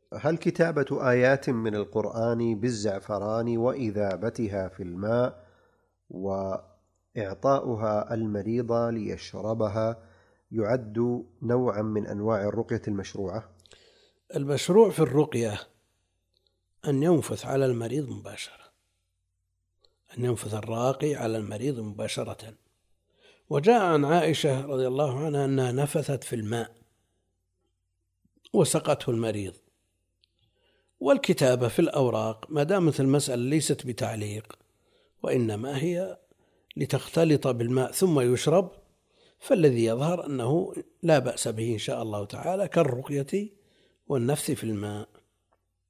هل كتابة آيات من القرآن بالزعفران وإذابتها في الماء وإعطاؤها المريض ليشربها يعد نوعا من أنواع الرقية المشروعة؟ المشروع في الرقية أن ينفث على المريض مباشرة، أن ينفث الراقي على المريض مباشرة. وجاء عن عائشة رضي الله عنها أنها نفثت في الماء وسقته المريض. والكتابة في الأوراق ما دامت المسألة ليست بتعليق وإنما هي لتختلط بالماء ثم يشرب، فالذي يظهر أنه لا بأس به إن شاء الله تعالى كالرقية والنفث في الماء.